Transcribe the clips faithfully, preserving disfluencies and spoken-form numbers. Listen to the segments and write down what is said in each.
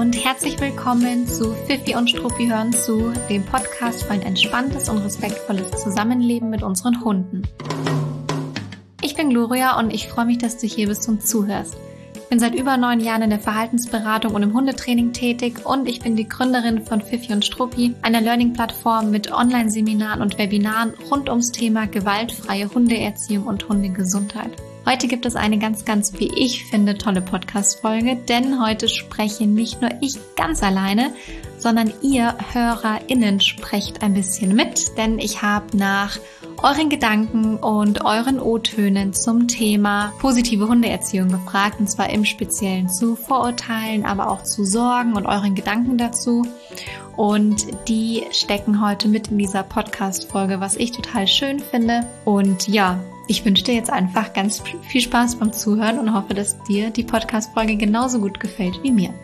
und herzlich willkommen zu Fifi und Struppi hören zu, dem Podcast für ein entspanntes und respektvolles Zusammenleben mit unseren Hunden. Ich bin Gloria und ich freue mich, dass du hier bist und zuhörst. Ich bin seit über neun Jahren in der Verhaltensberatung und im Hundetraining tätig und ich bin die Gründerin von Fifi und Struppi, einer Learning-Plattform mit Online-Seminaren und Webinaren rund ums Thema gewaltfreie Hundeerziehung und Hundegesundheit. Heute gibt es eine ganz, ganz, wie ich finde, tolle Podcast-Folge, denn heute spreche nicht nur ich ganz alleine, sondern ihr HörerInnen sprecht ein bisschen mit, denn ich habe nach euren Gedanken und euren O-Tönen zum Thema positive Hundeerziehung gefragt, und zwar im Speziellen zu Vorurteilen, aber auch zu Sorgen und euren Gedanken dazu. Und die stecken heute mit in dieser Podcast-Folge, was ich total schön finde. Und ja, ich wünsche dir jetzt einfach ganz viel Spaß beim Zuhören und hoffe, dass dir die Podcast-Folge genauso gut gefällt wie mir.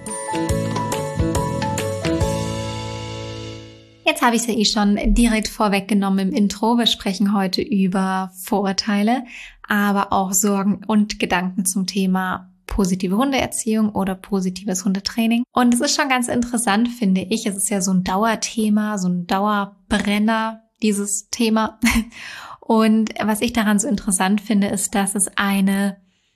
Jetzt habe ich es ja eh schon direkt vorweggenommen im Intro. Wir sprechen heute über Vorurteile, aber auch Sorgen und Gedanken zum Thema positive Hundeerziehung oder positives Hundetraining. Und es ist schon ganz interessant, finde ich. Es ist ja so ein Dauerthema, so ein Dauerbrenner, dieses Thema. Und was ich daran so interessant finde, ist, dass es eine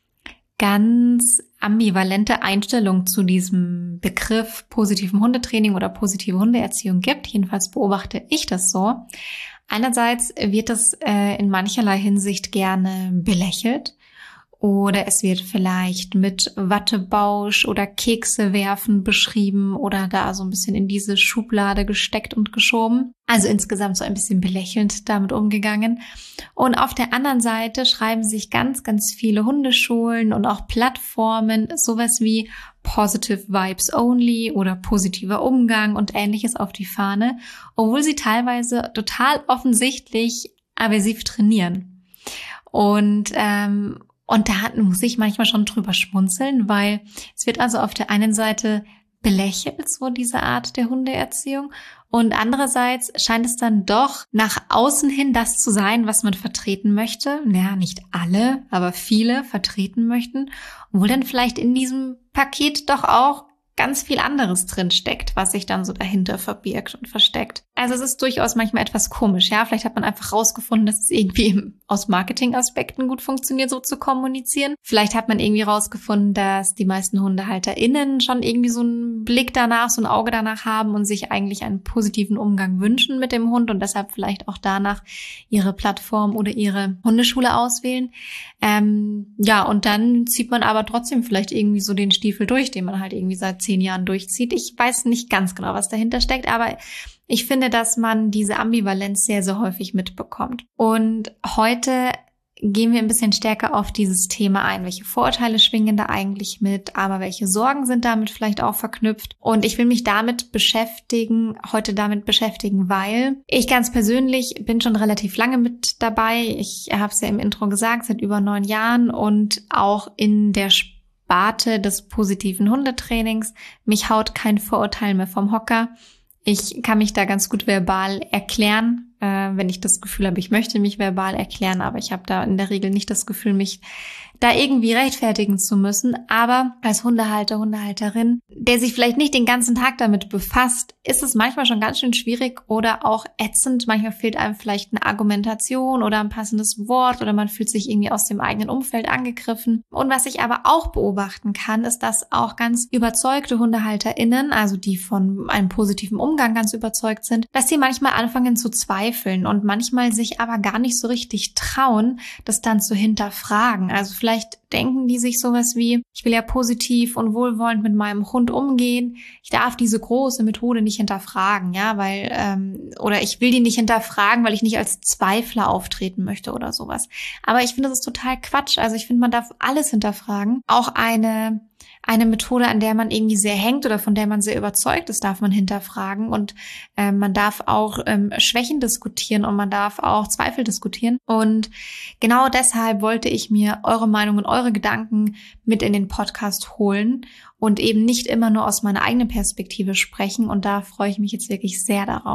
ganz ambivalente Einstellung zu diesem Begriff positiven Hundetraining oder positive Hundeerziehung gibt. Jedenfalls beobachte ich das so. Einerseits wird das äh, in mancherlei Hinsicht gerne belächelt oder es wird vielleicht mit Wattebausch oder Kekse werfen beschrieben oder da so ein bisschen in diese Schublade gesteckt und geschoben. Also insgesamt so ein bisschen belächelnd damit umgegangen. Und auf der anderen Seite schreiben sich ganz, ganz viele Hundeschulen und auch Plattformen sowas wie Positive Vibes Only oder positiver Umgang und Ähnliches auf die Fahne, obwohl sie teilweise total offensichtlich aversiv trainieren. Und ähm, Und da muss ich manchmal schon drüber schmunzeln, weil es wird also auf der einen Seite belächelt, so diese Art der Hundeerziehung. Und andererseits scheint es dann doch nach außen hin das zu sein, was man vertreten möchte. Ja, nicht alle, aber viele vertreten möchten. Obwohl dann vielleicht in diesem Paket doch auch ganz viel anderes drin steckt, was sich dann so dahinter verbirgt und versteckt. Also es ist durchaus manchmal etwas komisch, ja. Vielleicht hat man einfach rausgefunden, dass es irgendwie aus Marketingaspekten gut funktioniert, so zu kommunizieren. Vielleicht hat man irgendwie rausgefunden, dass die meisten HundehalterInnen schon irgendwie so einen Blick danach, so ein Auge danach haben und sich eigentlich einen positiven Umgang wünschen mit dem Hund und deshalb vielleicht auch danach ihre Plattform oder ihre Hundeschule auswählen. Ähm, ja, und dann zieht man aber trotzdem vielleicht irgendwie so den Stiefel durch, den man halt irgendwie seit zehn Jahren durchzieht. Ich weiß nicht ganz genau, was dahinter steckt, aber ich finde, dass man diese Ambivalenz sehr, sehr häufig mitbekommt. Und heute gehen wir ein bisschen stärker auf dieses Thema ein. Welche Vorurteile schwingen da eigentlich mit, aber welche Sorgen sind damit vielleicht auch verknüpft? Und ich will mich damit beschäftigen, heute damit beschäftigen, weil ich ganz persönlich bin schon relativ lange mit dabei. Ich habe es ja im Intro gesagt, seit über neun Jahren und auch in der Sparte des positiven Hundetrainings. Mich haut kein Vorurteil mehr vom Hocker. Ich kann mich da ganz gut verbal erklären, äh, wenn ich das Gefühl habe, ich möchte mich verbal erklären, aber ich habe da in der Regel nicht das Gefühl, mich da irgendwie rechtfertigen zu müssen. Aber als Hundehalter, Hundehalterin, der sich vielleicht nicht den ganzen Tag damit befasst, ist es manchmal schon ganz schön schwierig oder auch ätzend. Manchmal fehlt einem vielleicht eine Argumentation oder ein passendes Wort oder man fühlt sich irgendwie aus dem eigenen Umfeld angegriffen. Und was ich aber auch beobachten kann, ist, dass auch ganz überzeugte HundehalterInnen, also die von einem positiven Umgang ganz überzeugt sind, dass sie manchmal anfangen zu zweifeln und manchmal sich aber gar nicht so richtig trauen, das dann zu hinterfragen. Also vielleicht denken die sich sowas wie, ich will ja positiv und wohlwollend mit meinem Hund umgehen. Ich darf diese große Methode nicht hinterfragen, ja, weil, ähm, oder ich will die nicht hinterfragen, weil ich nicht als Zweifler auftreten möchte oder sowas. Aber ich finde, das ist total Quatsch. Also ich finde, man darf alles hinterfragen. Auch eine Eine Methode, an der man irgendwie sehr hängt oder von der man sehr überzeugt ist, darf man hinterfragen und äh, man darf auch ähm, Schwächen diskutieren und man darf auch Zweifel diskutieren. Und genau deshalb wollte ich mir eure Meinung und eure Gedanken mit in den Podcast holen und eben nicht immer nur aus meiner eigenen Perspektive sprechen. Und da freue ich mich jetzt wirklich sehr darauf.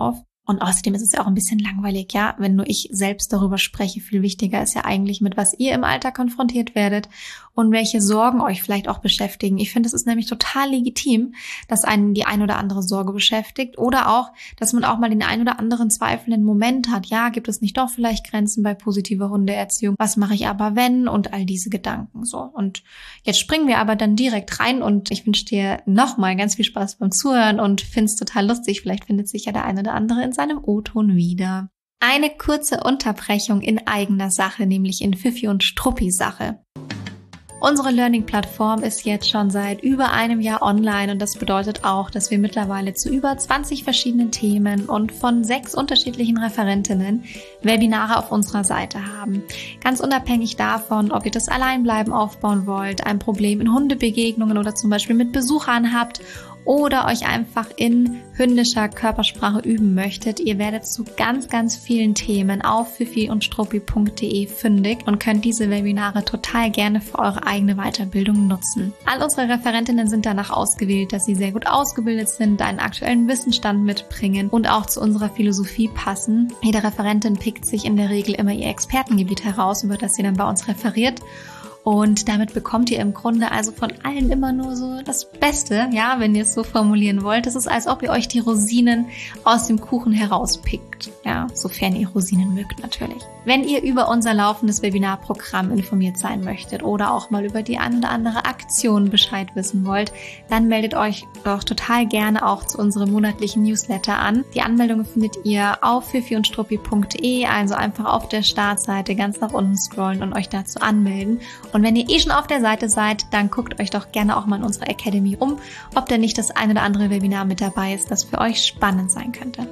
Und außerdem ist es ja auch ein bisschen langweilig, ja, wenn nur ich selbst darüber spreche. Viel wichtiger ist ja eigentlich, mit was ihr im Alltag konfrontiert werdet und welche Sorgen euch vielleicht auch beschäftigen. Ich finde, es ist nämlich total legitim, dass einen die ein oder andere Sorge beschäftigt oder auch, dass man auch mal den ein oder anderen zweifelnden Moment hat. Ja, gibt es nicht doch vielleicht Grenzen bei positiver Hundeerziehung? Was mache ich aber, wenn? Und all diese Gedanken so. Und jetzt springen wir aber dann direkt rein und ich wünsche dir nochmal ganz viel Spaß beim Zuhören und finde es total lustig. Vielleicht findet sich ja der ein oder andere in seinem O-Ton wieder. Eine kurze Unterbrechung in eigener Sache, nämlich in Fifi und Struppi Sache. Unsere Learning-Plattform ist jetzt schon seit über einem Jahr online und das bedeutet auch, dass wir mittlerweile zu über zwanzig verschiedenen Themen und von sechs unterschiedlichen Referentinnen Webinare auf unserer Seite haben. Ganz unabhängig davon, ob ihr das Alleinbleiben aufbauen wollt, ein Problem in Hundebegegnungen oder zum Beispiel mit Besuchern habt oder euch einfach in hündischer Körpersprache üben möchtet. Ihr werdet zu ganz, ganz vielen Themen auf fifi und struppi punkt de fündig und könnt diese Webinare total gerne für eure eigene Weiterbildung nutzen. All unsere Referentinnen sind danach ausgewählt, dass sie sehr gut ausgebildet sind, einen aktuellen Wissensstand mitbringen und auch zu unserer Philosophie passen. Jede Referentin pickt sich in der Regel immer ihr Expertengebiet heraus, über das sie dann bei uns referiert. Und damit bekommt ihr im Grunde also von allen immer nur so das Beste, ja, wenn ihr es so formulieren wollt. Es ist, als ob ihr euch die Rosinen aus dem Kuchen herauspickt, ja, sofern ihr Rosinen mögt natürlich. Wenn ihr über unser laufendes Webinarprogramm informiert sein möchtet oder auch mal über die ein oder andere Aktion Bescheid wissen wollt, dann meldet euch doch total gerne auch zu unserem monatlichen Newsletter an. Die Anmeldung findet ihr auf fifi und struppi punkt de, also einfach auf der Startseite ganz nach unten scrollen und euch dazu anmelden. Und wenn ihr eh schon auf der Seite seid, dann guckt euch doch gerne auch mal in unserer Academy um, ob da nicht das ein oder andere Webinar mit dabei ist, das für euch spannend sein könnte.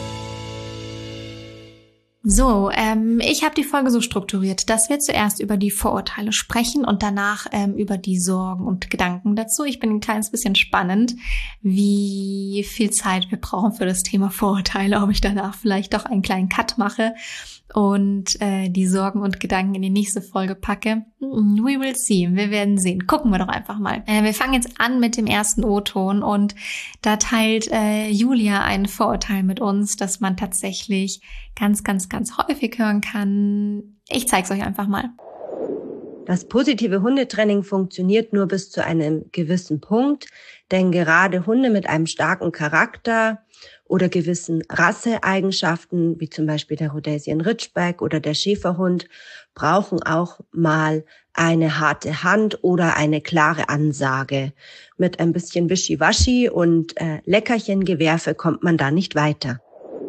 So, ähm, ich habe die Folge so strukturiert, dass wir zuerst über die Vorurteile sprechen und danach ähm, über die Sorgen und Gedanken dazu. Ich bin ein kleines bisschen spannend, wie viel Zeit wir brauchen für das Thema Vorurteile, ob ich danach vielleicht doch einen kleinen Cut mache und äh, die Sorgen und Gedanken in die nächste Folge packe. We will see. Wir werden sehen. Gucken wir doch einfach mal. Äh, wir fangen jetzt an mit dem ersten O-Ton und da teilt äh, Julia ein Vorurteil mit uns, dass man tatsächlich ganz, ganz, ganz häufig hören kann. Ich zeige es euch einfach mal. Das positive Hundetraining funktioniert nur bis zu einem gewissen Punkt, denn gerade Hunde mit einem starken Charakter oder gewissen Rasseeigenschaften, wie zum Beispiel der Rhodesian Ridgeback oder der Schäferhund, brauchen auch mal eine harte Hand oder eine klare Ansage. Mit ein bisschen Wischiwaschi und äh, Leckerchengewerfe kommt man da nicht weiter.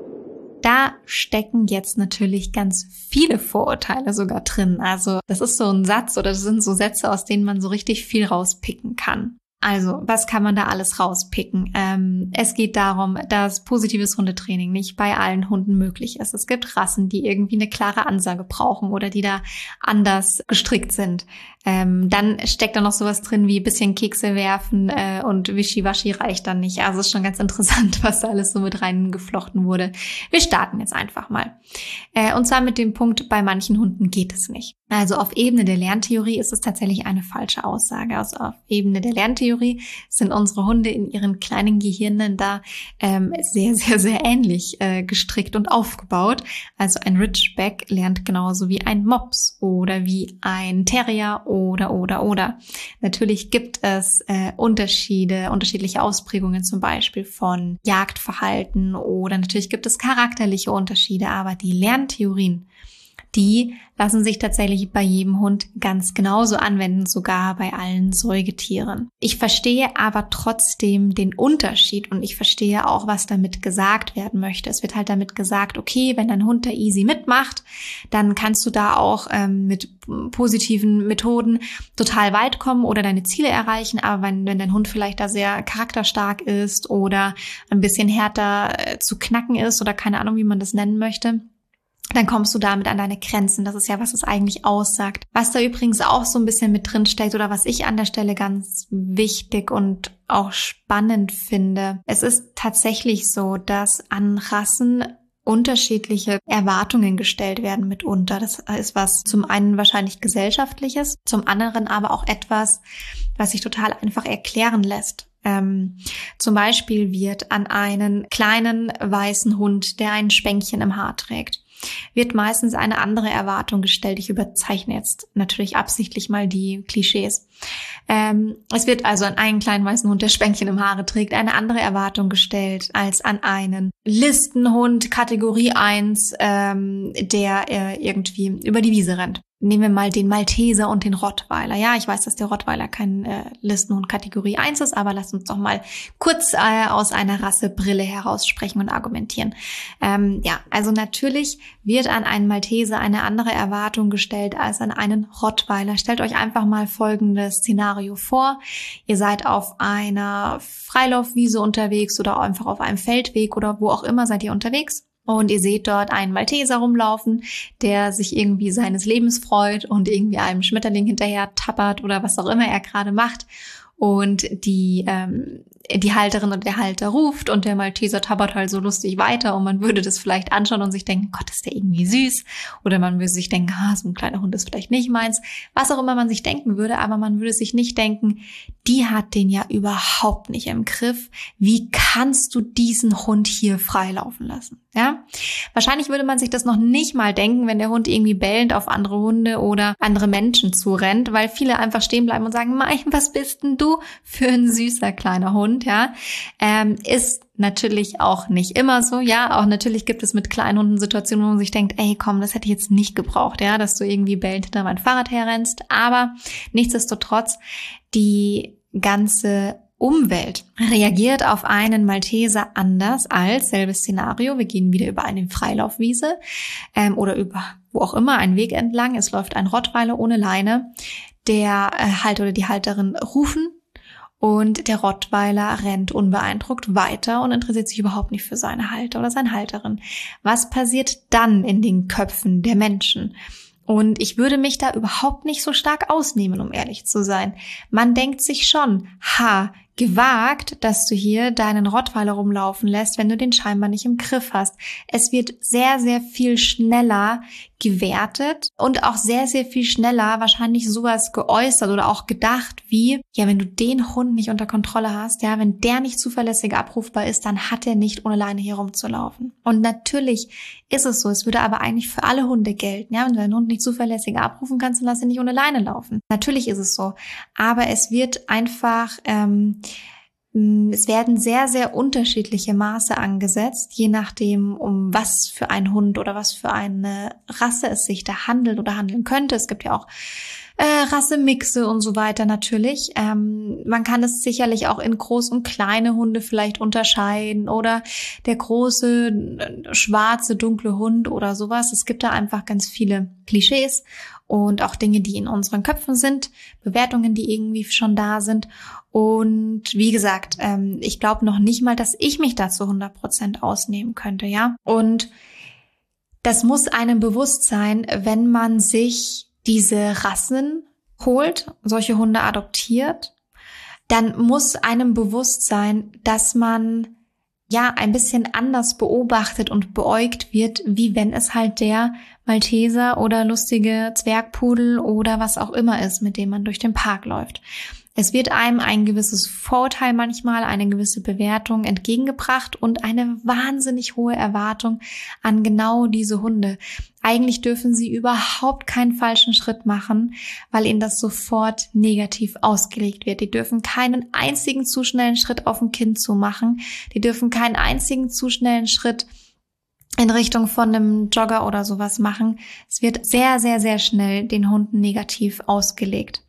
Da stecken jetzt natürlich ganz viele Vorurteile sogar drin. Also das ist so ein Satz oder das sind so Sätze, aus denen man so richtig viel rauspicken kann. Also, was kann man da alles rauspicken? Ähm, es geht darum, dass positives Hundetraining nicht bei allen Hunden möglich ist. Es gibt Rassen, die irgendwie eine klare Ansage brauchen oder die da anders gestrickt sind. Ähm, dann steckt da noch sowas drin wie ein bisschen Kekse werfen äh, und Wischiwaschi reicht dann nicht. Also es ist schon ganz interessant, was da alles so mit reingeflochten wurde. Wir starten jetzt einfach mal. Äh, und zwar mit dem Punkt, bei manchen Hunden geht es nicht. Also auf Ebene der Lerntheorie ist es tatsächlich eine falsche Aussage. Also auf Ebene der Lerntheorie sind unsere Hunde in ihren kleinen Gehirnen da ähm, sehr, sehr, sehr ähnlich äh, gestrickt und aufgebaut. Also ein Ridgeback lernt genauso wie ein Mops oder wie ein Terrier oder, oder, oder. Natürlich gibt es äh, Unterschiede, unterschiedliche Ausprägungen zum Beispiel von Jagdverhalten oder natürlich gibt es charakterliche Unterschiede, aber die Lerntheorien, die lassen sich tatsächlich bei jedem Hund ganz genauso anwenden, sogar bei allen Säugetieren. Ich verstehe aber trotzdem den Unterschied und ich verstehe auch, was damit gesagt werden möchte. Es wird halt damit gesagt, okay, wenn dein Hund da easy mitmacht, dann kannst du da auch ähm, mit positiven Methoden total weit kommen oder deine Ziele erreichen. Aber wenn, wenn dein Hund vielleicht da sehr charakterstark ist oder ein bisschen härter äh, zu knacken ist oder keine Ahnung, wie man das nennen möchte, dann kommst du damit an deine Grenzen. Das ist ja, was es eigentlich aussagt. Was da übrigens auch so ein bisschen mit drin steckt oder was ich an der Stelle ganz wichtig und auch spannend finde. Es ist tatsächlich so, dass an Rassen unterschiedliche Erwartungen gestellt werden mitunter. Das ist was zum einen wahrscheinlich Gesellschaftliches, zum anderen aber auch etwas, was sich total einfach erklären lässt. Ähm, zum Beispiel wird an einen kleinen weißen Hund, der ein Spänkchen im Haar trägt, wird meistens eine andere Erwartung gestellt. Ich überzeichne jetzt natürlich absichtlich mal die Klischees. Ähm, es wird also an einen kleinen weißen Hund, der Spänkchen im Haare trägt, eine andere Erwartung gestellt als an einen Listenhund Kategorie eins, ähm, der äh, irgendwie über die Wiese rennt. Nehmen wir mal den Malteser und den Rottweiler. Ja, ich weiß, dass der Rottweiler kein äh, Listenhund Kategorie eins ist, aber lasst uns doch mal kurz äh, aus einer Rassebrille heraus sprechen und argumentieren. Ähm, ja, also natürlich wird an einen Malteser eine andere Erwartung gestellt als an einen Rottweiler. Stellt euch einfach mal folgendes Szenario vor. Ihr seid auf einer Freilaufwiese unterwegs oder einfach auf einem Feldweg oder wo auch immer seid ihr unterwegs. Und ihr seht dort einen Malteser rumlaufen, der sich irgendwie seines Lebens freut und irgendwie einem Schmetterling hinterher tappert oder was auch immer er gerade macht. Und die ähm, die Halterin und der Halter ruft und der Malteser tappert halt so lustig weiter und man würde das vielleicht anschauen und sich denken, Gott, ist der irgendwie süß. Oder man würde sich denken, ah, so ein kleiner Hund ist vielleicht nicht meins. Was auch immer man sich denken würde, aber man würde sich nicht denken, die hat den ja überhaupt nicht im Griff. Wie kannst du diesen Hund hier freilaufen lassen? Ja? Wahrscheinlich würde man sich das noch nicht mal denken, wenn der Hund irgendwie bellend auf andere Hunde oder andere Menschen zurennt, weil viele einfach stehen bleiben und sagen, mein, was bist denn du für ein süßer kleiner Hund? Ja, ähm, ist natürlich auch nicht immer so. Ja, auch natürlich gibt es mit kleinen Hunden Situationen, wo man sich denkt, ey, komm, das hätte ich jetzt nicht gebraucht, ja, dass du irgendwie bellend hinter mein Fahrrad herrennst. Aber nichtsdestotrotz, die ganze Umwelt reagiert auf einen Malteser anders als selbes Szenario. Wir gehen wieder über eine Freilaufwiese ähm, oder über wo auch immer einen Weg entlang. Es läuft ein Rottweiler ohne Leine. Der äh, Halter oder die Halterin rufen. Und der Rottweiler rennt unbeeindruckt weiter und interessiert sich überhaupt nicht für seine Halter oder seine Halterin. Was passiert dann in den Köpfen der Menschen? Und ich würde mich da überhaupt nicht so stark ausnehmen, um ehrlich zu sein. Man denkt sich schon, ha, gewagt, dass du hier deinen Rottweiler rumlaufen lässt, wenn du den scheinbar nicht im Griff hast. Es wird sehr, sehr viel schneller gewertet und auch sehr, sehr viel schneller wahrscheinlich sowas geäußert oder auch gedacht wie, ja, wenn du den Hund nicht unter Kontrolle hast, ja, wenn der nicht zuverlässig abrufbar ist, dann hat er nicht ohne Leine hier rumzulaufen. Und natürlich ist es so, es würde aber eigentlich für alle Hunde gelten, ja, wenn du deinen Hund nicht zuverlässig abrufen kannst, dann lass ihn nicht ohne Leine laufen. Natürlich ist es so, aber es wird einfach, ähm, es werden sehr, sehr unterschiedliche Maße angesetzt, je nachdem, um was für ein Hund oder was für eine Rasse es sich da handelt oder handeln könnte. Es gibt ja auch äh, Rassemixe und so weiter natürlich. Ähm, man kann es sicherlich auch in groß und kleine Hunde vielleicht unterscheiden oder der große, schwarze, dunkle Hund oder sowas. Es gibt da einfach ganz viele Klischees und auch Dinge, die in unseren Köpfen sind, Bewertungen, die irgendwie schon da sind. Und wie gesagt, ähm, ich glaube noch nicht mal, dass ich mich da zu hundert Prozent ausnehmen könnte, ja. Und das muss einem bewusst sein, wenn man sich diese Rassen holt, solche Hunde adoptiert, dann muss einem bewusst sein, dass man ja ein bisschen anders beobachtet und beäugt wird, wie wenn es halt der Malteser oder lustige Zwergpudel oder was auch immer ist, mit dem man durch den Park läuft. Es wird einem ein gewisses Vorurteil manchmal, eine gewisse Bewertung entgegengebracht und eine wahnsinnig hohe Erwartung an genau diese Hunde. Eigentlich dürfen sie überhaupt keinen falschen Schritt machen, weil ihnen das sofort negativ ausgelegt wird. Die dürfen keinen einzigen zu schnellen Schritt auf ein Kind zu machen. Die dürfen keinen einzigen zu schnellen Schritt in Richtung von einem Jogger oder sowas machen. Es wird sehr, sehr, sehr schnell den Hunden negativ ausgelegt.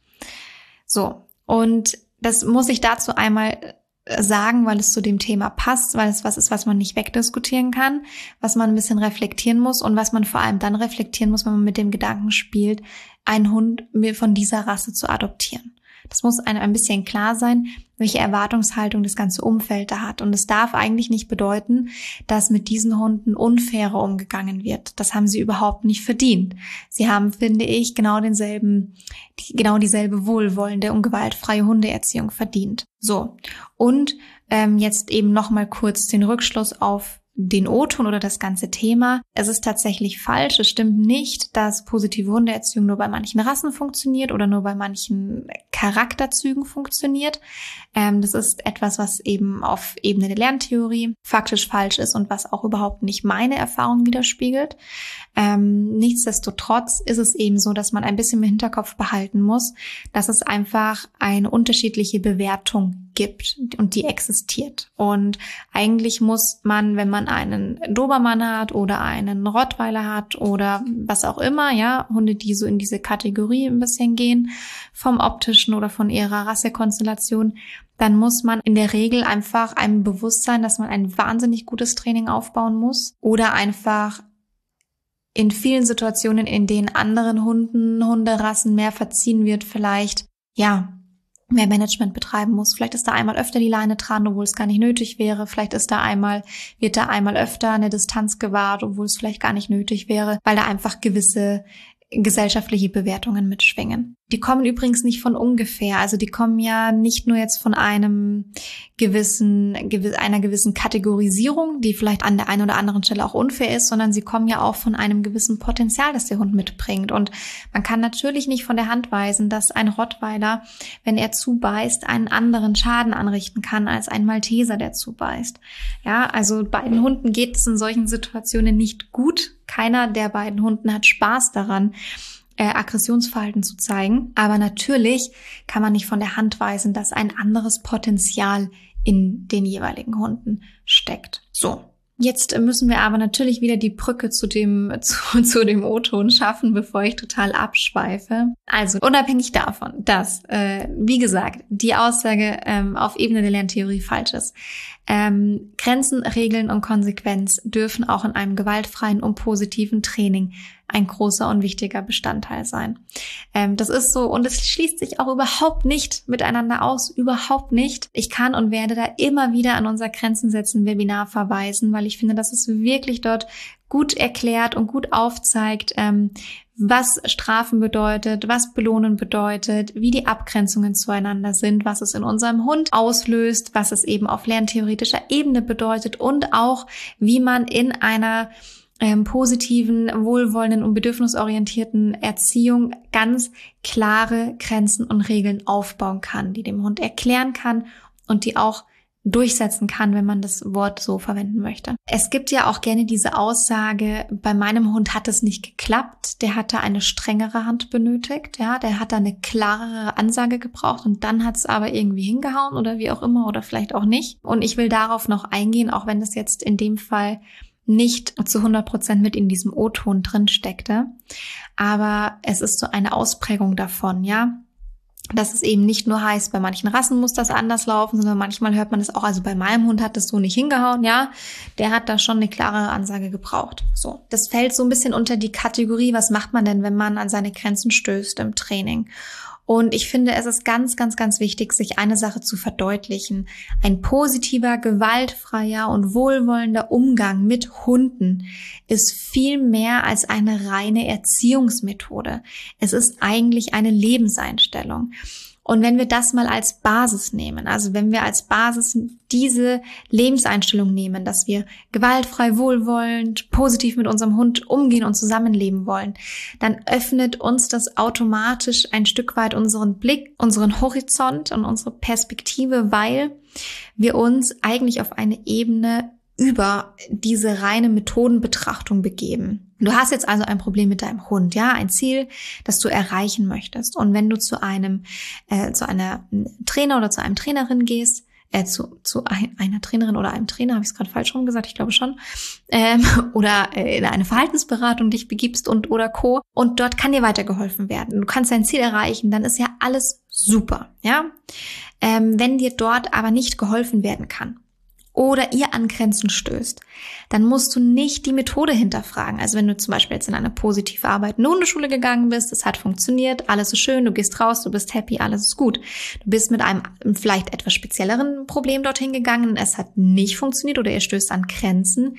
So. Und das muss ich dazu einmal sagen, weil es zu dem Thema passt, weil es was ist, was man nicht wegdiskutieren kann, was man ein bisschen reflektieren muss und was man vor allem dann reflektieren muss, wenn man mit dem Gedanken spielt, einen Hund von dieser Rasse zu adoptieren. Das muss einem ein bisschen klar sein, welche Erwartungshaltung das ganze Umfeld da hat. Und es darf eigentlich nicht bedeuten, dass mit diesen Hunden unfairer umgegangen wird. Das haben sie überhaupt nicht verdient. Sie haben, finde ich, genau denselben, genau dieselbe wohlwollende und gewaltfreie Hundeerziehung verdient. So. Und ähm, jetzt eben nochmal kurz den Rückschluss auf den O-Ton oder das ganze Thema. Es ist tatsächlich falsch. Es stimmt nicht, dass positive Hundeerziehung nur bei manchen Rassen funktioniert oder nur bei manchen Charakterzügen funktioniert. Ähm, das ist etwas, was eben auf Ebene der Lerntheorie faktisch falsch ist und was auch überhaupt nicht meine Erfahrung widerspiegelt. Ähm, nichtsdestotrotz ist es eben so, dass man ein bisschen im Hinterkopf behalten muss, dass es einfach eine unterschiedliche Bewertung gibt und die existiert. Und eigentlich muss man, wenn man einen Dobermann hat oder einen Rottweiler hat oder was auch immer, ja, Hunde, die so in diese Kategorie ein bisschen gehen, vom optischen oder von ihrer Rassekonstellation, dann muss man in der Regel einfach einem bewusst sein, dass man ein wahnsinnig gutes Training aufbauen muss oder einfach in vielen Situationen, in denen anderen Hunden, Hunderassen mehr verziehen wird, vielleicht, ja, mehr Management betreiben muss. Vielleicht ist da einmal öfter die Leine dran, obwohl es gar nicht nötig wäre. Vielleicht ist da einmal, wird da einmal öfter eine Distanz gewahrt, obwohl es vielleicht gar nicht nötig wäre, weil da einfach gewisse gesellschaftliche Bewertungen mitschwingen. Die kommen übrigens nicht von ungefähr. Also die kommen ja nicht nur jetzt von einem gewissen, einer gewissen Kategorisierung, die vielleicht an der einen oder anderen Stelle auch unfair ist, sondern sie kommen ja auch von einem gewissen Potenzial, das der Hund mitbringt. Und man kann natürlich nicht von der Hand weisen, dass ein Rottweiler, wenn er zubeißt, einen anderen Schaden anrichten kann als ein Malteser, der zubeißt. Ja, also beiden Hunden geht es in solchen Situationen nicht gut. Keiner der beiden Hunden hat Spaß daran, äh, Aggressionsverhalten zu zeigen. Aber natürlich kann man nicht von der Hand weisen, dass ein anderes Potenzial in den jeweiligen Hunden steckt. So. Jetzt müssen wir aber natürlich wieder die Brücke zu dem, zu, zu dem O-Ton schaffen, bevor ich total abschweife. Also unabhängig davon, dass, äh, wie gesagt, die Aussage ähm, auf Ebene der Lerntheorie falsch ist. Ähm, Grenzen, Regeln und Konsequenz dürfen auch in einem gewaltfreien und positiven Training ein großer und wichtiger Bestandteil sein. Ähm, das ist so und es schließt sich auch überhaupt nicht miteinander aus, überhaupt nicht. Ich kann und werde da immer wieder an unser Grenzen setzen Webinar verweisen, weil ich finde, dass es wirklich dort gut erklärt und gut aufzeigt, ähm, was Strafen bedeutet, was Belohnen bedeutet, wie die Abgrenzungen zueinander sind, was es in unserem Hund auslöst, was es eben auf lerntheoretischer Ebene bedeutet und auch, wie man in einer ähm, positiven, wohlwollenden und bedürfnisorientierten Erziehung ganz klare Grenzen und Regeln aufbauen kann, die dem Hund erklären kann und die auch durchsetzen kann, wenn man das Wort so verwenden möchte. Es gibt ja auch gerne diese Aussage, bei meinem Hund hat es nicht geklappt, der hatte eine strengere Hand benötigt, ja, der hat da eine klarere Ansage gebraucht und dann hat es aber irgendwie hingehauen oder wie auch immer oder vielleicht auch nicht. Und ich will darauf noch eingehen, auch wenn das jetzt in dem Fall nicht zu hundert Prozent mit in diesem O-Ton drin steckte, aber es ist so eine Ausprägung davon, ja. Dass es eben nicht nur heißt, bei manchen Rassen muss das anders laufen, sondern manchmal hört man es auch, also bei meinem Hund hat das so nicht hingehauen, ja, der hat da schon eine klare Ansage gebraucht. So, das fällt so ein bisschen unter die Kategorie, was macht man denn, wenn man an seine Grenzen stößt im Training? Und ich finde, es ist ganz, ganz, ganz wichtig, sich eine Sache zu verdeutlichen. Ein positiver, gewaltfreier und wohlwollender Umgang mit Hunden ist viel mehr als eine reine Erziehungsmethode. Es ist eigentlich eine Lebenseinstellung. Und wenn wir das mal als Basis nehmen, also wenn wir als Basis diese Lebenseinstellung nehmen, dass wir gewaltfrei, wohlwollend, positiv mit unserem Hund umgehen und zusammenleben wollen, dann öffnet uns das automatisch ein Stück weit unseren Blick, unseren Horizont und unsere Perspektive, weil wir uns eigentlich auf eine Ebene über diese reine Methodenbetrachtung begeben. Du hast jetzt also ein Problem mit deinem Hund, ja, ein Ziel, das du erreichen möchtest. Und wenn du zu einem, äh, zu einer Trainer oder zu einem Trainerin gehst, äh, zu, zu ein, einer Trainerin oder einem Trainer, habe ich es gerade falsch rum gesagt, ich glaube schon, ähm, oder äh, in eine Verhaltensberatung dich begibst und oder Co. Und dort kann dir weitergeholfen werden. Du kannst dein Ziel erreichen, dann ist ja alles super, ja. Ähm, wenn dir dort aber nicht geholfen werden kann, oder ihr an Grenzen stößt, dann musst du nicht die Methode hinterfragen. Also wenn du zum Beispiel jetzt in eine positiv arbeitende Hundeschule gegangen bist, es hat funktioniert, alles ist schön, du gehst raus, du bist happy, alles ist gut. Du bist mit einem vielleicht etwas spezielleren Problem dorthin gegangen, es hat nicht funktioniert oder ihr stößt an Grenzen,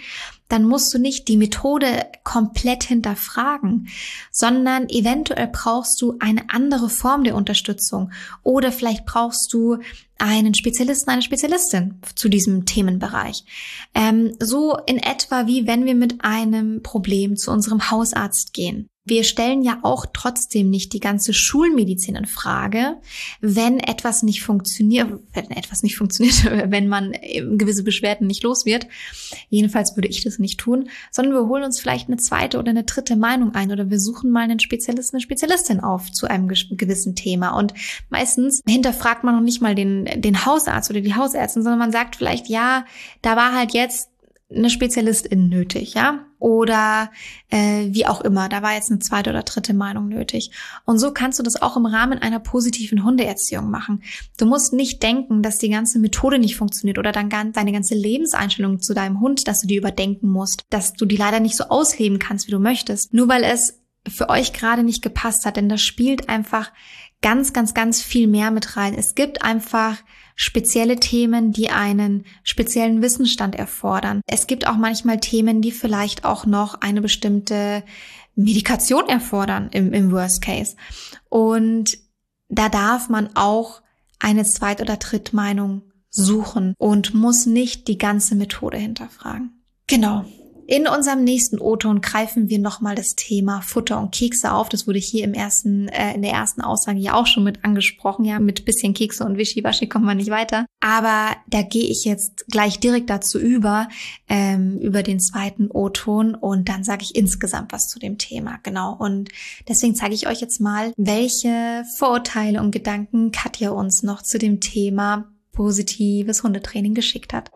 dann musst du nicht die Methode komplett hinterfragen, sondern eventuell brauchst du eine andere Form der Unterstützung oder vielleicht brauchst du einen Spezialisten, eine Spezialistin zu diesem Themenbereich. Ähm, so in etwa wie wenn wir mit einem Problem zu unserem Hausarzt gehen. Wir stellen ja auch trotzdem nicht die ganze Schulmedizin in Frage, wenn etwas nicht funktioniert, wenn etwas nicht funktioniert, wenn man gewisse Beschwerden nicht los wird. Jedenfalls würde ich das nicht tun, sondern wir holen uns vielleicht eine zweite oder eine dritte Meinung ein oder wir suchen mal einen Spezialisten, eine Spezialistin auf zu einem gewissen Thema. Und meistens hinterfragt man noch nicht mal den, den Hausarzt oder die Hausärztin, sondern man sagt vielleicht, ja, da war halt jetzt eine Spezialistin nötig, ja, oder äh, wie auch immer, da war jetzt eine zweite oder dritte Meinung nötig. Und so kannst du das auch im Rahmen einer positiven Hundeerziehung machen. Du musst nicht denken, dass die ganze Methode nicht funktioniert oder dann deine ganze Lebenseinstellung zu deinem Hund, dass du die überdenken musst, dass du die leider nicht so ausleben kannst, wie du möchtest, nur weil es für euch gerade nicht gepasst hat, denn das spielt einfach ganz, ganz, ganz viel mehr mit rein. Es gibt einfach spezielle Themen, die einen speziellen Wissensstand erfordern. Es gibt auch manchmal Themen, die vielleicht auch noch eine bestimmte Medikation erfordern im, im Worst Case. Und da darf man auch eine Zweit- oder Drittmeinung suchen und muss nicht die ganze Methode hinterfragen. Genau. In unserem nächsten O-Ton greifen wir nochmal das Thema Futter und Kekse auf. Das wurde hier im ersten, äh, in der ersten Aussage ja auch schon mit angesprochen. Ja, mit bisschen Kekse und Wischiwaschi kommt man nicht weiter. Aber da gehe ich jetzt gleich direkt dazu über, ähm, über den zweiten O-Ton und dann sage ich insgesamt was zu dem Thema. Genau. Und deswegen zeige ich euch jetzt mal, welche Vorurteile und Gedanken Katja uns noch zu dem Thema positives Hundetraining geschickt hat.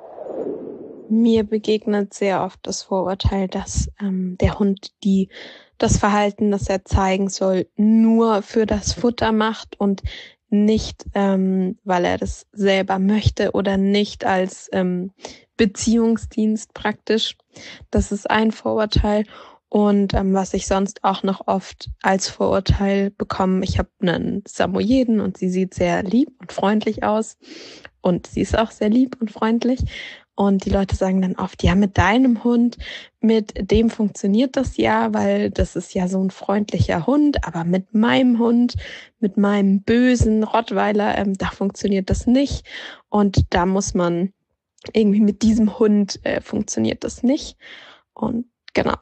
Mir begegnet sehr oft das Vorurteil, dass ähm, der Hund die das Verhalten, das er zeigen soll, nur für das Futter macht und nicht, ähm, weil er das selber möchte oder nicht als ähm, Beziehungsdienst praktisch. Das ist ein Vorurteil. Und ähm, was ich sonst auch noch oft als Vorurteil bekomme, ich habe einen Samoyeden und sie sieht sehr lieb und freundlich aus und sie ist auch sehr lieb und freundlich. Und die Leute sagen dann oft, ja, mit deinem Hund, mit dem funktioniert das ja, weil das ist ja so ein freundlicher Hund, aber mit meinem Hund, mit meinem bösen Rottweiler, ähm, da funktioniert das nicht. Und da muss man irgendwie mit diesem Hund äh, funktioniert das nicht. Und genau.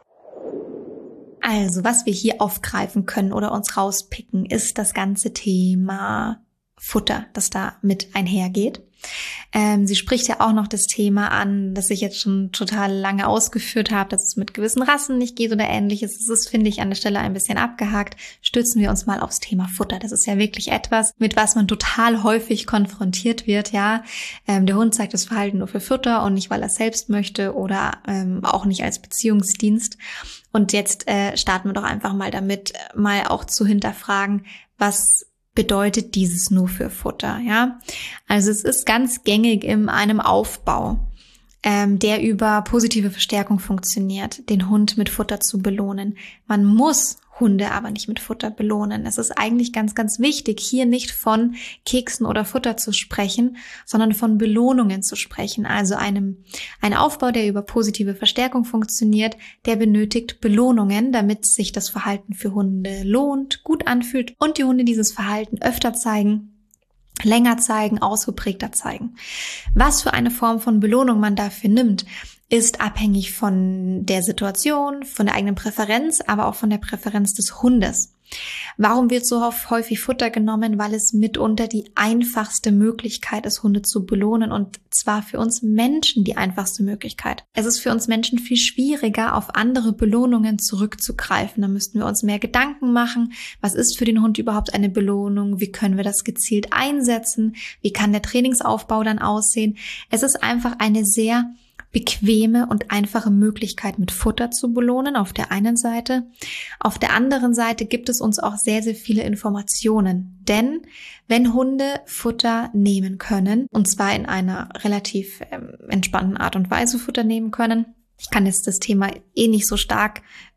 Also, was wir hier aufgreifen können oder uns rauspicken, ist das ganze Thema Futter, das da mit einhergeht. Ähm, sie spricht ja auch noch das Thema an, das ich jetzt schon total lange ausgeführt habe, dass es mit gewissen Rassen nicht geht oder ähnliches. Das ist, finde ich, an der Stelle ein bisschen abgehakt. Stützen wir uns mal aufs Thema Futter. Das ist ja wirklich etwas, mit was man total häufig konfrontiert wird. Ja, ähm, der Hund zeigt das Verhalten nur für Futter und nicht, weil er es selbst möchte oder ähm, auch nicht als Beziehungsdienst. Und jetzt äh, starten wir doch einfach mal damit, mal auch zu hinterfragen, was bedeutet dieses nur für Futter, ja? Also es ist ganz gängig in einem Aufbau, ähm, der über positive Verstärkung funktioniert, den Hund mit Futter zu belohnen. Man muss Hunde aber nicht mit Futter belohnen. Es ist eigentlich ganz, ganz wichtig, hier nicht von Keksen oder Futter zu sprechen, sondern von Belohnungen zu sprechen. Also einem, ein Aufbau, der über positive Verstärkung funktioniert, der benötigt Belohnungen, damit sich das Verhalten für Hunde lohnt, gut anfühlt und die Hunde dieses Verhalten öfter zeigen, länger zeigen, ausgeprägter zeigen. Was für eine Form von Belohnung man dafür nimmt, ist abhängig von der Situation, von der eigenen Präferenz, aber auch von der Präferenz des Hundes. Warum wird so häufig Futter genommen? Weil es mitunter die einfachste Möglichkeit ist, Hunde zu belohnen, und zwar für uns Menschen die einfachste Möglichkeit. Es ist für uns Menschen viel schwieriger, auf andere Belohnungen zurückzugreifen. Da müssten wir uns mehr Gedanken machen. Was ist für den Hund überhaupt eine Belohnung? Wie können wir das gezielt einsetzen? Wie kann der Trainingsaufbau dann aussehen? Es ist einfach eine sehr bequeme und einfache Möglichkeit, mit Futter zu belohnen, auf der einen Seite. Auf der anderen Seite gibt es uns auch sehr, sehr viele Informationen. Denn wenn Hunde Futter nehmen können, und zwar in einer relativ ähm, entspannten Art und Weise Futter nehmen können, ich kann jetzt das Thema eh nicht so stark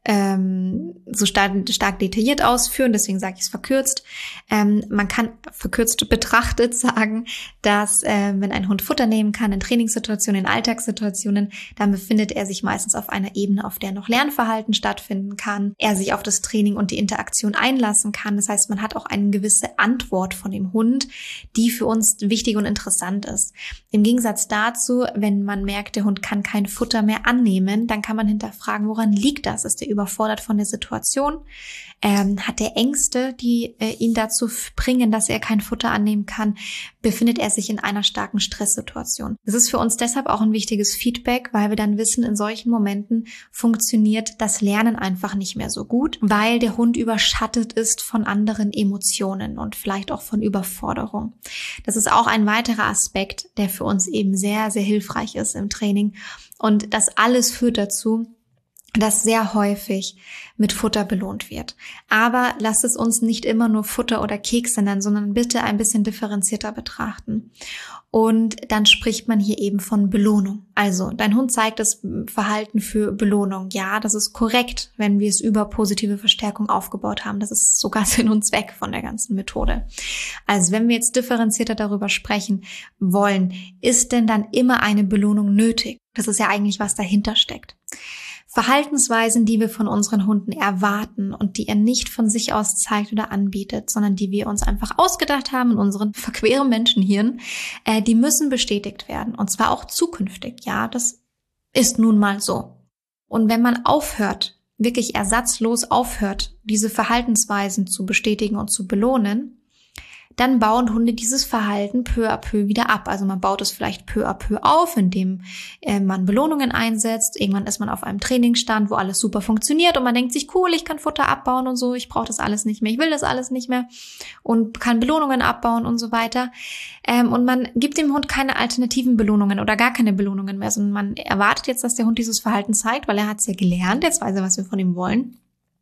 ähm, so stark, stark detailliert ausführen, deswegen sage ich es verkürzt. Ähm, man kann verkürzt betrachtet sagen, dass äh, wenn ein Hund Futter nehmen kann in Trainingssituationen, in Alltagssituationen, dann befindet er sich meistens auf einer Ebene, auf der noch Lernverhalten stattfinden kann, er sich auf das Training und die Interaktion einlassen kann. Das heißt, man hat auch eine gewisse Antwort von dem Hund, die für uns wichtig und interessant ist. Im Gegensatz dazu, wenn man merkt, der Hund kann kein Futter mehr annehmen, dann kann man hinterfragen, woran liegt das? Ist der überfordert von der Situation? Ähm, hat er Ängste, die äh, ihn dazu bringen, dass er kein Futter annehmen kann? Befindet er sich in einer starken Stresssituation? Das ist für uns deshalb auch ein wichtiges Feedback, weil wir dann wissen, in solchen Momenten funktioniert das Lernen einfach nicht mehr so gut, weil der Hund überschattet ist von anderen Emotionen und vielleicht auch von Überforderung. Das ist auch ein weiterer Aspekt, der für uns eben sehr, sehr hilfreich ist im Training. Und das alles führt dazu, dass sehr häufig mit Futter belohnt wird. Aber lasst es uns nicht immer nur Futter oder Kekse nennen, sondern bitte ein bisschen differenzierter betrachten. Und dann spricht man hier eben von Belohnung. Also, dein Hund zeigt das Verhalten für Belohnung. Ja, das ist korrekt, wenn wir es über positive Verstärkung aufgebaut haben. Das ist sogar Sinn und Zweck von der ganzen Methode. Also, wenn wir jetzt differenzierter darüber sprechen wollen, ist denn dann immer eine Belohnung nötig? Das ist ja eigentlich, was dahinter steckt. Verhaltensweisen, die wir von unseren Hunden erwarten und die er nicht von sich aus zeigt oder anbietet, sondern die wir uns einfach ausgedacht haben in unseren verqueren Menschenhirn, äh, die müssen bestätigt werden. Und zwar auch zukünftig. Ja, das ist nun mal so. Und wenn man aufhört, wirklich ersatzlos aufhört, diese Verhaltensweisen zu bestätigen und zu belohnen, dann bauen Hunde dieses Verhalten peu à peu wieder ab. Also man baut es vielleicht peu à peu auf, indem äh, man Belohnungen einsetzt. Irgendwann ist man auf einem Trainingsstand, wo alles super funktioniert und man denkt sich, cool, ich kann Futter abbauen und so, ich brauche das alles nicht mehr, ich will das alles nicht mehr und kann Belohnungen abbauen und so weiter. Ähm, und man gibt dem Hund keine alternativen Belohnungen oder gar keine Belohnungen mehr, sondern man erwartet jetzt, dass der Hund dieses Verhalten zeigt, weil er hat es ja gelernt, jetzt weiß er, was wir von ihm wollen.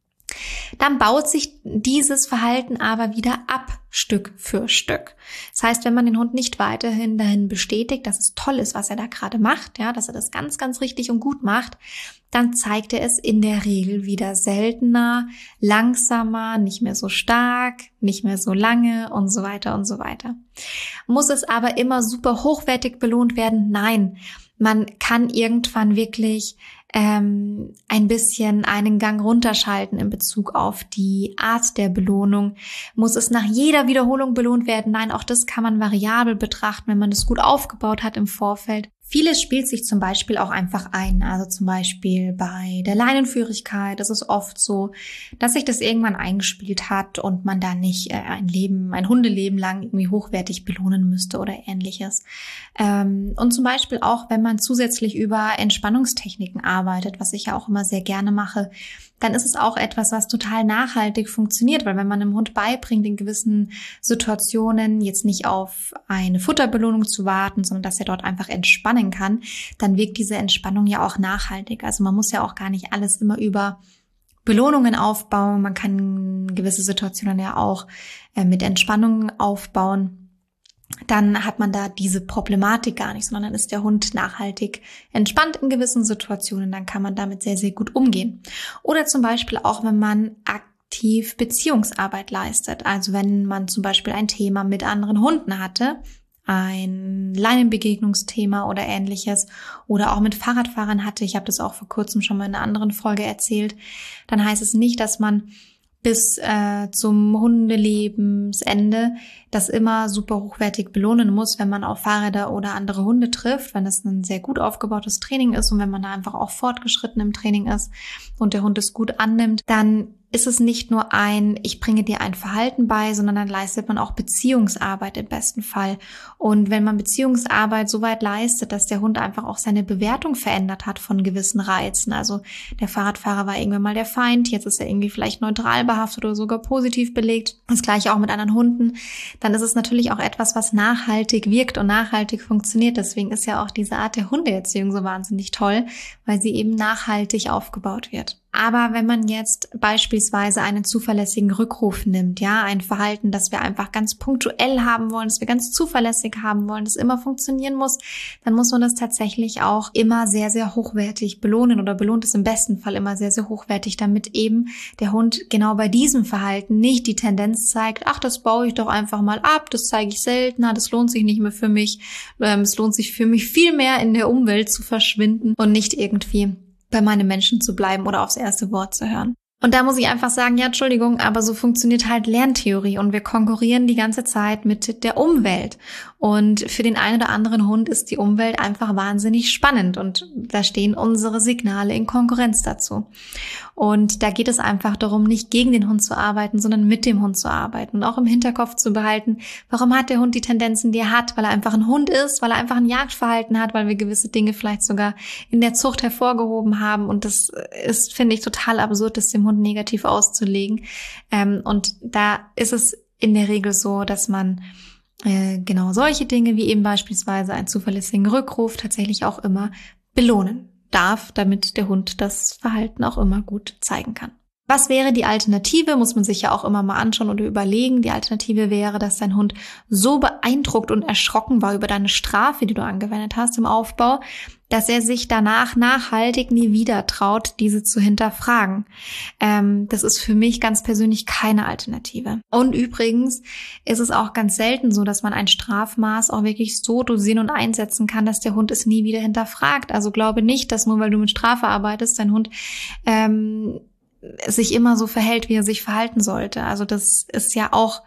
Dann baut sich dieses Verhalten aber wieder ab, Stück für Stück. Das heißt, wenn man den Hund nicht weiterhin dahin bestätigt, dass es toll ist, was er da gerade macht, ja, dass er das ganz, ganz richtig und gut macht, dann zeigt er es in der Regel wieder seltener, langsamer, nicht mehr so stark, nicht mehr so lange und so weiter und so weiter. Muss es aber immer super hochwertig belohnt werden? Nein. Man kann irgendwann wirklich ähm, ein bisschen einen Gang runterschalten in Bezug auf die Art der Belohnung. Muss es nach jeder Wiederholung belohnt werden? Nein, auch das kann man variabel betrachten, wenn man das gut aufgebaut hat im Vorfeld. Vieles spielt sich zum Beispiel auch einfach ein. Also zum Beispiel bei der Leinenführigkeit ist es oft so, dass sich das irgendwann eingespielt hat und man da nicht äh, ein Leben, ein Hundeleben lang irgendwie hochwertig belohnen müsste oder ähnliches. Ähm, und zum Beispiel auch, wenn man zusätzlich über Entspannungstechniken arbeitet, was ich ja auch immer sehr gerne mache, dann ist es auch etwas, was total nachhaltig funktioniert, weil wenn man einem Hund beibringt, in gewissen Situationen jetzt nicht auf eine Futterbelohnung zu warten, sondern dass er dort einfach entspannen kann, dann wirkt diese Entspannung ja auch nachhaltig. Also man muss ja auch gar nicht alles immer über Belohnungen aufbauen. Man kann gewisse Situationen ja auch äh, mit Entspannung aufbauen. Dann hat man da diese Problematik gar nicht, sondern dann ist der Hund nachhaltig entspannt in gewissen Situationen. Dann kann man damit sehr, sehr gut umgehen. Oder zum Beispiel auch, wenn man aktiv Beziehungsarbeit leistet. Also wenn man zum Beispiel ein Thema mit anderen Hunden hatte, ein Leinenbegegnungsthema oder ähnliches oder auch mit Fahrradfahrern hatte, ich habe das auch vor kurzem schon mal in einer anderen Folge erzählt, dann heißt es nicht, dass man bis äh, zum Hundelebensende das immer super hochwertig belohnen muss, wenn man auf Fahrräder oder andere Hunde trifft, wenn das ein sehr gut aufgebautes Training ist und wenn man da einfach auch fortgeschritten im Training ist und der Hund es gut annimmt, dann ist es nicht nur ein, ich bringe dir ein Verhalten bei, sondern dann leistet man auch Beziehungsarbeit im besten Fall. Und wenn man Beziehungsarbeit so weit leistet, dass der Hund einfach auch seine Bewertung verändert hat von gewissen Reizen, also der Fahrradfahrer war irgendwann mal der Feind, jetzt ist er irgendwie vielleicht neutral behaftet oder sogar positiv belegt, das gleiche auch mit anderen Hunden, dann ist es natürlich auch etwas, was nachhaltig wirkt und nachhaltig funktioniert. Deswegen ist ja auch diese Art der Hundeerziehung so wahnsinnig toll, weil sie eben nachhaltig aufgebaut wird. Aber wenn man jetzt beispielsweise einen zuverlässigen Rückruf nimmt, ja, ein Verhalten, das wir einfach ganz punktuell haben wollen, das wir ganz zuverlässig haben wollen, das immer funktionieren muss, dann muss man das tatsächlich auch immer sehr, sehr hochwertig belohnen oder belohnt es im besten Fall immer sehr, sehr hochwertig, damit eben der Hund genau bei diesem Verhalten nicht die Tendenz zeigt, ach, das baue ich doch einfach mal ab, das zeige ich seltener, das lohnt sich nicht mehr für mich, ähm, es lohnt sich für mich viel mehr in der Umwelt zu verschwinden und nicht irgendwie bei meinem Menschen zu bleiben oder aufs erste Wort zu hören. Und da muss ich einfach sagen, ja, Entschuldigung, aber so funktioniert halt Lerntheorie und wir konkurrieren die ganze Zeit mit der Umwelt. Und für den einen oder anderen Hund ist die Umwelt einfach wahnsinnig spannend und da stehen unsere Signale in Konkurrenz dazu. Und da geht es einfach darum, nicht gegen den Hund zu arbeiten, sondern mit dem Hund zu arbeiten und auch im Hinterkopf zu behalten, warum hat der Hund die Tendenzen, die er hat, weil er einfach ein Hund ist, weil er einfach ein Jagdverhalten hat, weil wir gewisse Dinge vielleicht sogar in der Zucht hervorgehoben haben und das ist, finde ich, total absurd, das dem Hund negativ auszulegen. Ähm, und da ist es in der Regel so, dass man äh, genau solche Dinge wie eben beispielsweise einen zuverlässigen Rückruf tatsächlich auch immer belohnen darf, damit der Hund das Verhalten auch immer gut zeigen kann. Was wäre die Alternative? Muss man sich ja auch immer mal anschauen oder überlegen. Die Alternative wäre, dass dein Hund so beeindruckt und erschrocken war über deine Strafe, die du angewendet hast im Aufbau, dass er sich danach nachhaltig nie wieder traut, diese zu hinterfragen. Ähm, das ist für mich ganz persönlich keine Alternative. Und übrigens ist es auch ganz selten so, dass man ein Strafmaß auch wirklich so dosieren und einsetzen kann, dass der Hund es nie wieder hinterfragt. Also glaube nicht, dass nur weil du mit Strafe arbeitest, dein Hund ähm, sich immer so verhält, wie er sich verhalten sollte. Also das ist ja auch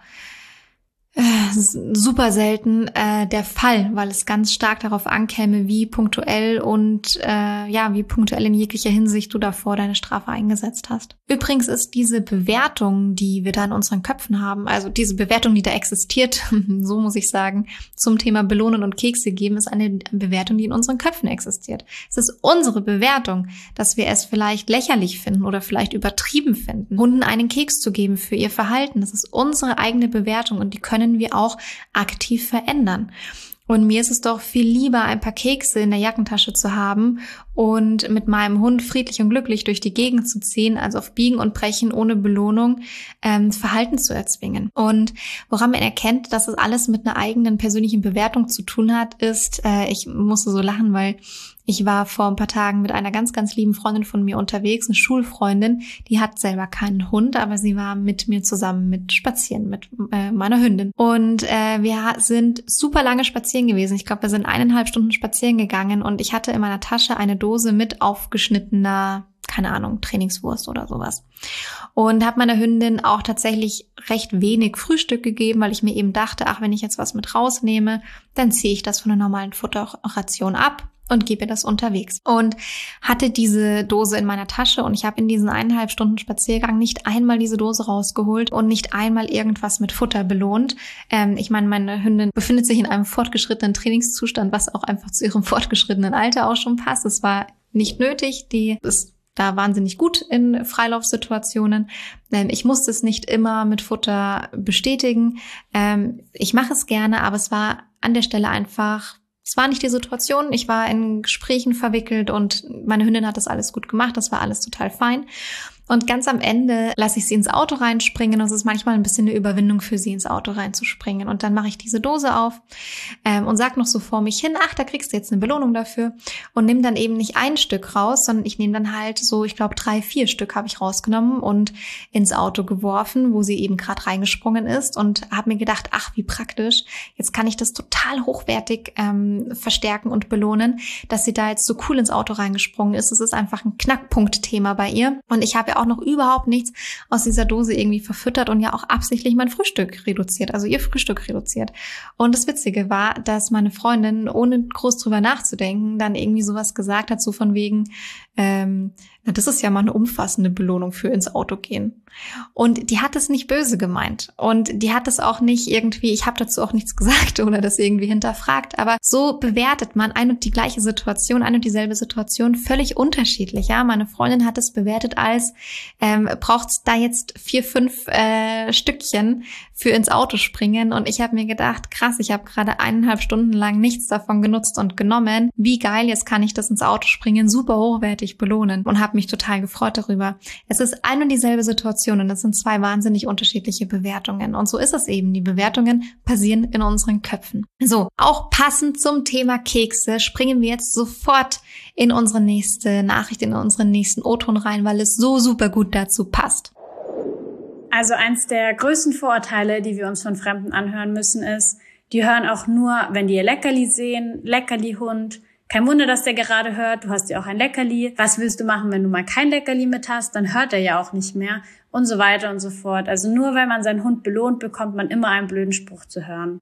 äh, super selten äh, der Fall, weil es ganz stark darauf ankäme, wie punktuell und äh, ja, wie punktuell in jeglicher Hinsicht du davor deine Strafe eingesetzt hast. Übrigens ist diese Bewertung, die wir da in unseren Köpfen haben, also diese Bewertung, die da existiert, so muss ich sagen, zum Thema Belohnen und Kekse geben, ist eine Bewertung, die in unseren Köpfen existiert. Es ist unsere Bewertung, dass wir es vielleicht lächerlich finden oder vielleicht übertrieben finden, Hunden einen Keks zu geben für ihr Verhalten. Das ist unsere eigene Bewertung und die können wir auch aktiv verändern. Und mir ist es doch viel lieber, ein paar Kekse in der Jackentasche zu haben und mit meinem Hund friedlich und glücklich durch die Gegend zu ziehen, als auf Biegen und Brechen ohne Belohnung ähm, Verhalten zu erzwingen. Und woran man erkennt, dass es alles mit einer eigenen persönlichen Bewertung zu tun hat, ist, äh, ich musste so lachen, weil ich war vor ein paar Tagen mit einer ganz, ganz lieben Freundin von mir unterwegs, eine Schulfreundin, die hat selber keinen Hund, aber sie war mit mir zusammen mit spazieren, mit äh, meiner Hündin. Und äh, wir sind super lange spazieren gewesen. Ich glaube, wir sind eineinhalb Stunden spazieren gegangen und ich hatte in meiner Tasche eine Dose mit aufgeschnittener, keine Ahnung, Trainingswurst oder sowas. Und habe meiner Hündin auch tatsächlich recht wenig Frühstück gegeben, weil ich mir eben dachte, ach, wenn ich jetzt was mit rausnehme, dann ziehe ich das von der normalen Futterration ab und gebe ihr das unterwegs. Und hatte diese Dose in meiner Tasche und ich habe in diesen eineinhalb Stunden Spaziergang nicht einmal diese Dose rausgeholt und nicht einmal irgendwas mit Futter belohnt. Ähm, ich meine, meine Hündin befindet sich in einem fortgeschrittenen Trainingszustand, was auch einfach zu ihrem fortgeschrittenen Alter auch schon passt. Es war nicht nötig, die ist da wahnsinnig gut in Freilaufsituationen. Ähm, ich musste es nicht immer mit Futter bestätigen. Ähm, ich mache es gerne, aber es war an der Stelle einfach, es war nicht die Situation. Ich war in Gesprächen verwickelt und meine Hündin hat das alles gut gemacht. Das war alles total fein. Und ganz am Ende lasse ich sie ins Auto reinspringen und es ist manchmal ein bisschen eine Überwindung für sie, ins Auto reinzuspringen. Und dann mache ich diese Dose auf ähm, und sag noch so vor mich hin, ach, da kriegst du jetzt eine Belohnung dafür und nimm dann eben nicht ein Stück raus, sondern ich nehme dann halt so, ich glaube, drei, vier Stück habe ich rausgenommen und ins Auto geworfen, wo sie eben gerade reingesprungen ist und habe mir gedacht, ach, wie praktisch, jetzt kann ich das total hochwertig ähm, verstärken und belohnen, dass sie da jetzt so cool ins Auto reingesprungen ist. Es ist einfach ein Knackpunktthema bei ihr und ich habe ja auch noch überhaupt nichts aus dieser Dose irgendwie verfüttert und ja auch absichtlich mein Frühstück reduziert, also ihr Frühstück reduziert. Und das Witzige war, dass meine Freundin, ohne groß drüber nachzudenken, dann irgendwie sowas gesagt hat, so von wegen, ähm, na, das ist ja mal eine umfassende Belohnung für ins Auto gehen. Und die hat es nicht böse gemeint. Und die hat es auch nicht irgendwie, ich habe dazu auch nichts gesagt oder das irgendwie hinterfragt. Aber so bewertet man ein und die gleiche Situation, ein und dieselbe Situation völlig unterschiedlich. Ja, meine Freundin hat es bewertet als, ähm, braucht es da jetzt vier, fünf äh, Stückchen für ins Auto springen. Und ich habe mir gedacht, krass, ich habe gerade eineinhalb Stunden lang nichts davon genutzt und genommen. Wie geil, jetzt kann ich das ins Auto springen, super hochwertig belohnen und habe mich total gefreut darüber. Es ist ein und dieselbe Situation und das sind zwei wahnsinnig unterschiedliche Bewertungen. Und so ist es eben. Die Bewertungen passieren in unseren Köpfen. So, auch passend zum Thema Kekse springen wir jetzt sofort in unsere nächste Nachricht, in unseren nächsten O-Ton rein, weil es so super gut dazu passt. Also eins der größten Vorurteile, die wir uns von Fremden anhören müssen, ist, die hören auch nur, wenn die ihr Leckerli sehen, Leckerli-Hund. Kein Wunder, dass der gerade hört, du hast ja auch ein Leckerli. Was willst du machen, wenn du mal kein Leckerli mit hast? Dann hört er ja auch nicht mehr und so weiter und so fort. Also nur weil man seinen Hund belohnt, bekommt man immer einen blöden Spruch zu hören.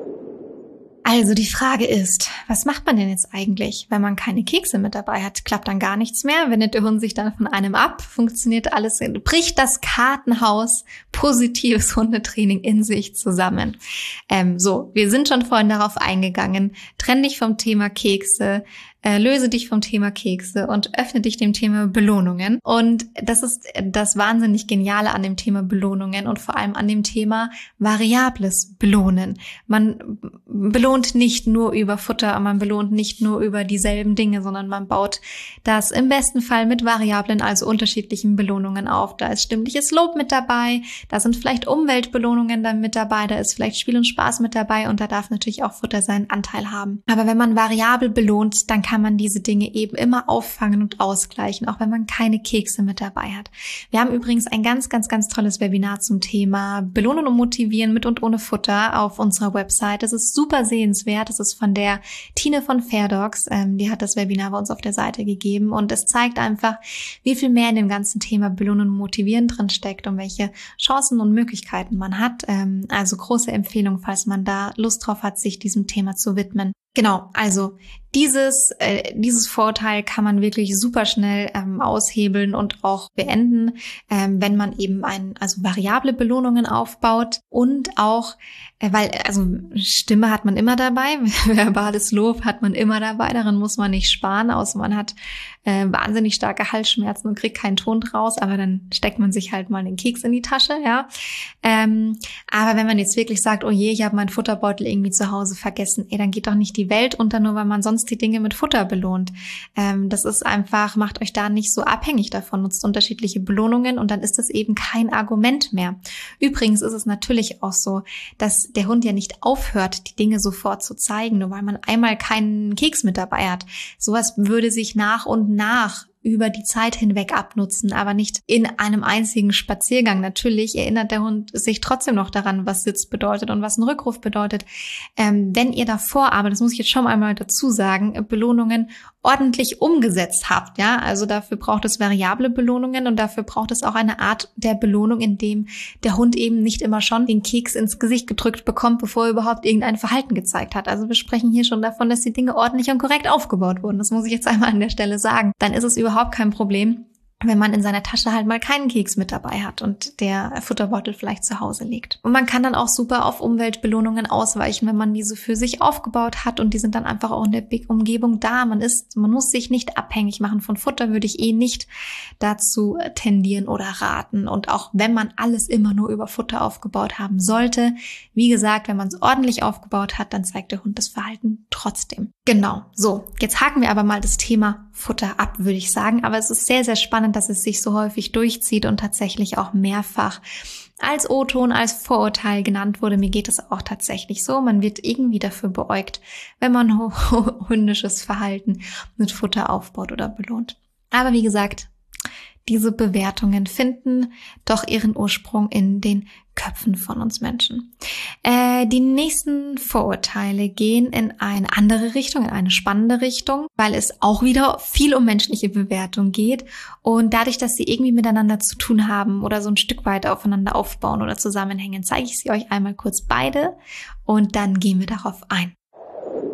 Also die Frage ist, was macht man denn jetzt eigentlich, wenn man keine Kekse mit dabei hat? Klappt dann gar nichts mehr? Wendet der Hund sich dann von einem ab? Funktioniert alles? Bricht das Kartenhaus positives Hundetraining in sich zusammen? Ähm, so, wir sind schon vorhin darauf eingegangen. Trenn dich vom Thema Kekse. Äh, löse dich vom Thema Kekse und öffne dich dem Thema Belohnungen. Und das ist das wahnsinnig Geniale an dem Thema Belohnungen und vor allem an dem Thema variables Belohnen. Man belohnt nicht nur über Futter, man belohnt nicht nur über dieselben Dinge, sondern man baut das im besten Fall mit variablen, also unterschiedlichen Belohnungen auf. Da ist stimmliches Lob mit dabei, da sind vielleicht Umweltbelohnungen dann mit dabei, da ist vielleicht Spiel und Spaß mit dabei und da darf natürlich auch Futter seinen Anteil haben. Aber wenn man variabel belohnt, dann kann man diese Dinge eben immer auffangen und ausgleichen, auch wenn man keine Kekse mit dabei hat. Wir haben übrigens ein ganz, ganz, ganz tolles Webinar zum Thema Belohnen und Motivieren mit und ohne Futter auf unserer Website. Das ist super sehenswert. Das ist von der Tine von Fairdogs. Ähm, die hat das Webinar bei uns auf der Seite gegeben und es zeigt einfach, wie viel mehr in dem ganzen Thema Belohnen und Motivieren drin steckt und welche Chancen und Möglichkeiten man hat. Ähm, also große Empfehlung, falls man da Lust drauf hat, sich diesem Thema zu widmen. Genau, also dieses äh, dieses Vorteil kann man wirklich super schnell ähm, aushebeln und auch beenden, ähm, wenn man eben ein also variable Belohnungen aufbaut und auch äh, weil also Stimme hat man immer dabei, verbales Lob hat man immer dabei, darin muss man nicht sparen, außer man hat äh, wahnsinnig starke Halsschmerzen und kriegt keinen Ton draus, aber dann steckt man sich halt mal den Keks in die Tasche, ja. Ähm, aber wenn man jetzt wirklich sagt, oh je, ich habe meinen Futterbeutel irgendwie zu Hause vergessen, ey, dann geht doch nicht die Welt unter, nur weil man sonst die Dinge mit Futter belohnt. Ähm, das ist einfach, macht euch da nicht so abhängig davon, nutzt unterschiedliche Belohnungen und dann ist das eben kein Argument mehr. Übrigens ist es natürlich auch so, dass der Hund ja nicht aufhört, die Dinge sofort zu zeigen, nur weil man einmal keinen Keks mit dabei hat. Sowas würde sich nach und nach über die Zeit hinweg abnutzen, aber nicht in einem einzigen Spaziergang. Natürlich erinnert der Hund sich trotzdem noch daran, was Sitz bedeutet und was ein Rückruf bedeutet. Ähm, wenn ihr davor, aber das muss ich jetzt schon einmal dazu sagen, Belohnungen ordentlich umgesetzt habt, ja, also dafür braucht es variable Belohnungen und dafür braucht es auch eine Art der Belohnung, in dem der Hund eben nicht immer schon den Keks ins Gesicht gedrückt bekommt, bevor er überhaupt irgendein Verhalten gezeigt hat. Also wir sprechen hier schon davon, dass die Dinge ordentlich und korrekt aufgebaut wurden. Das muss ich jetzt einmal an der Stelle sagen. Dann ist es überhaupt kein Problem, wenn man in seiner Tasche halt mal keinen Keks mit dabei hat und der Futterbeutel vielleicht zu Hause liegt. Und man kann dann auch super auf Umweltbelohnungen ausweichen, wenn man diese für sich aufgebaut hat und die sind dann einfach auch in der Umgebung da. Man ist, man muss sich nicht abhängig machen von Futter, würde ich eh nicht dazu tendieren oder raten. Und auch wenn man alles immer nur über Futter aufgebaut haben sollte, wie gesagt, wenn man es ordentlich aufgebaut hat, dann zeigt der Hund das Verhalten trotzdem. Genau, so, jetzt haken wir aber mal das Thema Futter ab, würde ich sagen. Aber es ist sehr, sehr spannend, dass es sich so häufig durchzieht und tatsächlich auch mehrfach als O-Ton, als Vorurteil genannt wurde. Mir geht es auch tatsächlich so. Man wird irgendwie dafür beäugt, wenn man hündisches Verhalten mit Futter aufbaut oder belohnt. Aber wie gesagt, diese Bewertungen finden doch ihren Ursprung in den Köpfen von uns Menschen. Äh, die nächsten Vorurteile gehen in eine andere Richtung, in eine spannende Richtung, weil es auch wieder viel um menschliche Bewertung geht und dadurch, dass sie irgendwie miteinander zu tun haben oder so ein Stück weit aufeinander aufbauen oder zusammenhängen, zeige ich sie euch einmal kurz beide und dann gehen wir darauf ein.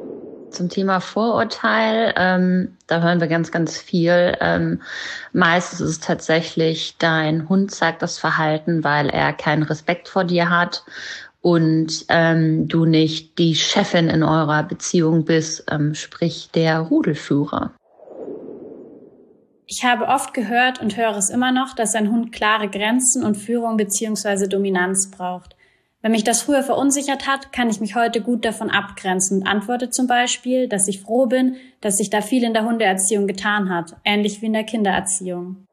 Zum Thema Vorurteil, ähm, da hören wir ganz, ganz viel. Ähm, meistens ist es tatsächlich, dein Hund zeigt das Verhalten, weil er keinen Respekt vor dir hat und ähm, du nicht die Chefin in eurer Beziehung bist, ähm, sprich der Rudelführer. Ich habe oft gehört und höre es immer noch, dass ein Hund klare Grenzen und Führung bzw. Dominanz braucht. Wenn mich das früher verunsichert hat, kann ich mich heute gut davon abgrenzen und antworte zum Beispiel, dass ich froh bin, dass sich da viel in der Hundeerziehung getan hat, ähnlich wie in der Kindererziehung.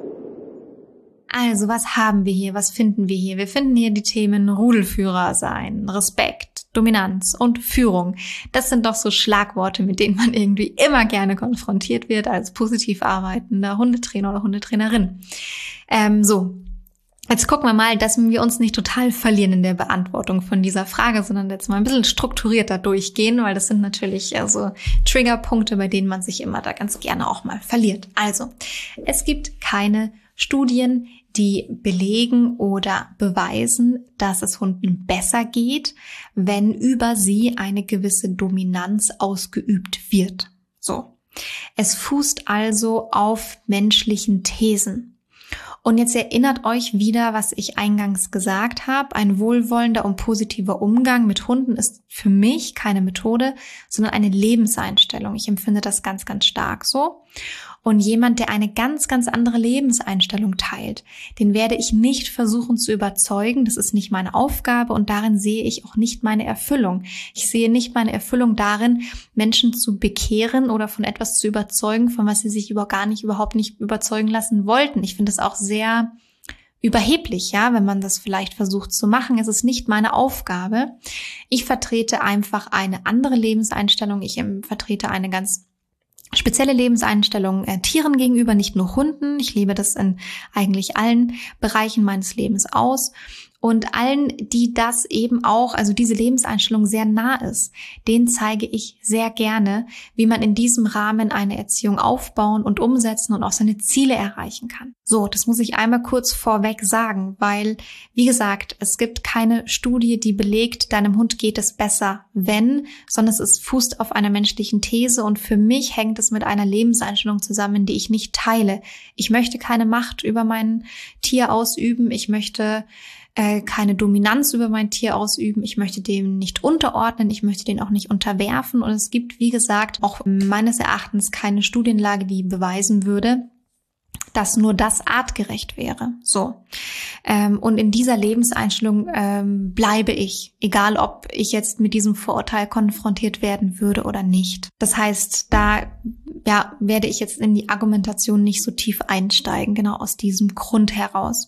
Also, was haben wir hier? Was finden wir hier? Wir finden hier die Themen Rudelführer sein, Respekt, Dominanz und Führung. Das sind doch so Schlagworte, mit denen man irgendwie immer gerne konfrontiert wird als positiv arbeitender Hundetrainer oder Hundetrainerin. Ähm, so. Jetzt gucken wir mal, dass wir uns nicht total verlieren in der Beantwortung von dieser Frage, sondern jetzt mal ein bisschen strukturierter durchgehen, weil das sind natürlich also Triggerpunkte, bei denen man sich immer da ganz gerne auch mal verliert. Also, es gibt keine Studien, die belegen oder beweisen, dass es Hunden besser geht, wenn über sie eine gewisse Dominanz ausgeübt wird. So. Es fußt also auf menschlichen Thesen. Und jetzt erinnert euch wieder, was ich eingangs gesagt habe. Ein wohlwollender und positiver Umgang mit Hunden ist für mich keine Methode, sondern eine Lebenseinstellung. Ich empfinde das ganz, ganz stark so. Und jemand, der eine ganz, ganz andere Lebenseinstellung teilt, den werde ich nicht versuchen zu überzeugen. Das ist nicht meine Aufgabe und darin sehe ich auch nicht meine Erfüllung. Ich sehe nicht meine Erfüllung darin, Menschen zu bekehren oder von etwas zu überzeugen, von was sie sich über gar nicht, überhaupt nicht überzeugen lassen wollten. Ich finde es auch sehr überheblich, ja, wenn man das vielleicht versucht zu machen. Es ist nicht meine Aufgabe. Ich vertrete einfach eine andere Lebenseinstellung. Ich vertrete eine ganz spezielle Lebenseinstellung äh, Tieren gegenüber, nicht nur Hunden. Ich lebe das in eigentlich allen Bereichen meines Lebens aus. Und allen, die das eben auch, also diese Lebenseinstellung sehr nah ist, denen zeige ich sehr gerne, wie man in diesem Rahmen eine Erziehung aufbauen und umsetzen und auch seine Ziele erreichen kann. So, das muss ich einmal kurz vorweg sagen, weil, wie gesagt, es gibt keine Studie, die belegt, deinem Hund geht es besser, wenn, sondern es ist, fußt auf einer menschlichen These und für mich hängt es mit einer Lebenseinstellung zusammen, die ich nicht teile. Ich möchte keine Macht über mein Tier ausüben, ich möchte Äh, keine Dominanz über mein Tier ausüben. Ich möchte dem nicht unterordnen, ich möchte den auch nicht unterwerfen. Und es gibt, wie gesagt, auch meines Erachtens keine Studienlage, die beweisen würde, dass nur das artgerecht wäre. So. Ähm, und in dieser Lebenseinstellung ähm, bleibe ich, egal ob ich jetzt mit diesem Vorurteil konfrontiert werden würde oder nicht. Das heißt, da ja, werde ich jetzt in die Argumentation nicht so tief einsteigen, genau aus diesem Grund heraus.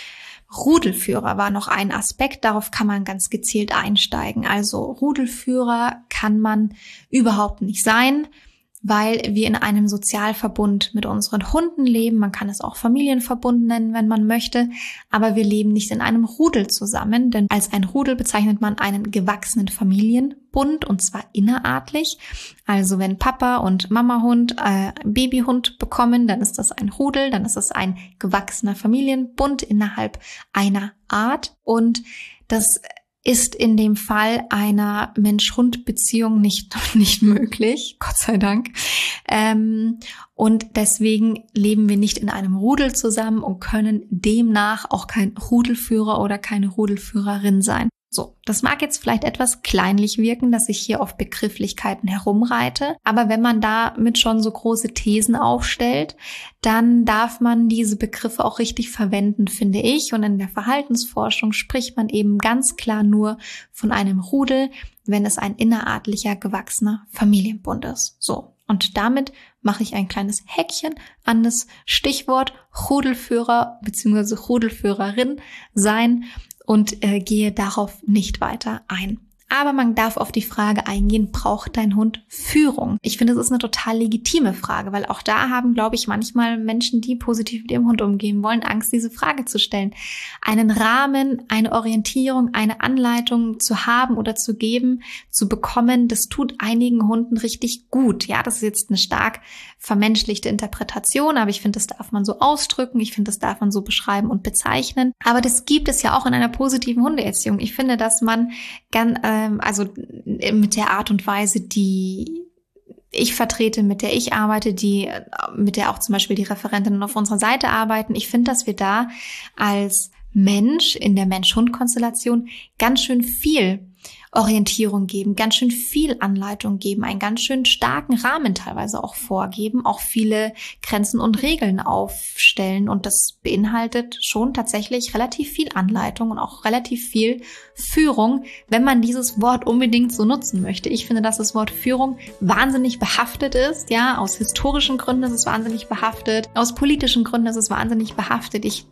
Rudelführer war noch ein Aspekt, darauf kann man ganz gezielt einsteigen. Also Rudelführer kann man überhaupt nicht sein, weil wir in einem Sozialverbund mit unseren Hunden leben. Man kann es auch Familienverbund nennen, wenn man möchte, aber wir leben nicht in einem Rudel zusammen, denn als ein Rudel bezeichnet man einen gewachsenen Familienbund und zwar innerartlich. Also wenn Papa und Mamahund äh, Babyhund bekommen, dann ist das ein Rudel, dann ist das ein gewachsener Familienbund innerhalb einer Art und das ist in dem Fall einer Mensch-Hund-Beziehung nicht, nicht möglich, Gott sei Dank. Ähm, und deswegen leben wir nicht in einem Rudel zusammen und können demnach auch kein Rudelführer oder keine Rudelführerin sein. So, das mag jetzt vielleicht etwas kleinlich wirken, dass ich hier auf Begrifflichkeiten herumreite, aber wenn man damit schon so große Thesen aufstellt, dann darf man diese Begriffe auch richtig verwenden, finde ich. Und in der Verhaltensforschung spricht man eben ganz klar nur von einem Rudel, wenn es ein innerartlicher, gewachsener Familienbund ist. So, und damit mache ich ein kleines Häkchen an das Stichwort Rudelführer bzw. Rudelführerin sein und äh, gehe darauf nicht weiter ein. Aber man darf auf die Frage eingehen, braucht dein Hund Führung? Ich finde, das ist eine total legitime Frage, weil auch da haben, glaube ich, manchmal Menschen, die positiv mit ihrem Hund umgehen wollen, Angst, diese Frage zu stellen. Einen Rahmen, eine Orientierung, eine Anleitung zu haben oder zu geben, zu bekommen, das tut einigen Hunden richtig gut. Ja, das ist jetzt eine stark vermenschlichte Interpretation, aber ich finde, das darf man so ausdrücken, ich finde, das darf man so beschreiben und bezeichnen. Aber das gibt es ja auch in einer positiven Hundeerziehung. Ich finde, dass man gern, ähm, also mit der Art und Weise, die ich vertrete, mit der ich arbeite, die, mit der auch zum Beispiel die Referentinnen auf unserer Seite arbeiten. Ich finde, dass wir da als Mensch in der Mensch-Hund-Konstellation ganz schön viel Orientierung geben, ganz schön viel Anleitung geben, einen ganz schön starken Rahmen teilweise auch vorgeben, auch viele Grenzen und Regeln aufstellen. Und das beinhaltet schon tatsächlich relativ viel Anleitung und auch relativ viel Führung, wenn man dieses Wort unbedingt so nutzen möchte. Ich finde, dass das Wort Führung wahnsinnig behaftet ist. Ja, aus historischen Gründen ist es wahnsinnig behaftet, aus politischen Gründen ist es wahnsinnig behaftet. Ich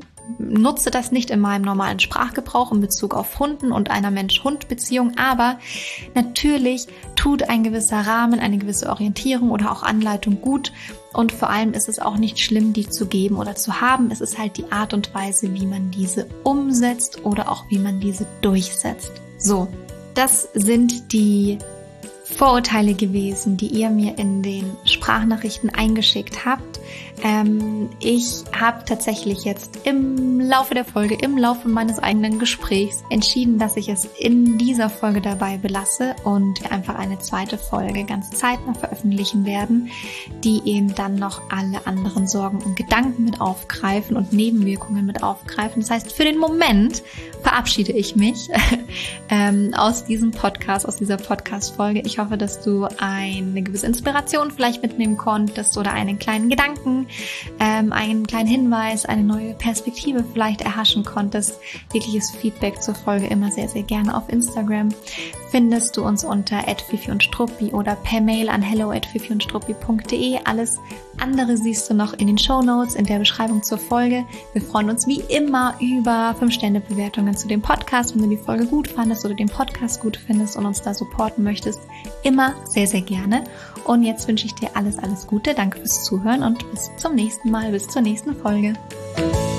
nutze das nicht in meinem normalen Sprachgebrauch in Bezug auf Hunden und einer Mensch-Hund-Beziehung, aber natürlich tut ein gewisser Rahmen, eine gewisse Orientierung oder auch Anleitung gut und vor allem ist es auch nicht schlimm, die zu geben oder zu haben. Es ist halt die Art und Weise, wie man diese umsetzt oder auch wie man diese durchsetzt. So, das sind die Vorurteile gewesen, die ihr mir in den Sprachnachrichten eingeschickt habt. Ähm, ich habe tatsächlich jetzt im Laufe der Folge, im Laufe meines eigenen Gesprächs entschieden, dass ich es in dieser Folge dabei belasse und wir einfach eine zweite Folge ganz zeitnah veröffentlichen werden, die eben dann noch alle anderen Sorgen und Gedanken mit aufgreifen und Nebenwirkungen mit aufgreifen. Das heißt, für den Moment verabschiede ich mich ähm, aus diesem Podcast, aus dieser Podcast-Folge. Ich hoffe, dass du eine gewisse Inspiration vielleicht mitnehmen konntest oder einen kleinen Gedanken, ähm, einen kleinen Hinweis, eine neue Perspektive vielleicht erhaschen konntest. Jegliches Feedback zur Folge immer sehr, sehr gerne auf Instagram. Findest du uns unter at fifi und struppi oder per Mail an hello at fifi und struppi punkt de. Alles andere siehst du noch in den Shownotes, in der Beschreibung zur Folge. Wir freuen uns wie immer über fünf Sterne Bewertungen zu dem Podcast, wenn du die Folge gut fandest oder den Podcast gut findest und uns da supporten möchtest. Immer sehr, sehr gerne. Und jetzt wünsche ich dir alles, alles Gute. Danke fürs Zuhören und bis zum nächsten Mal, bis zur nächsten Folge.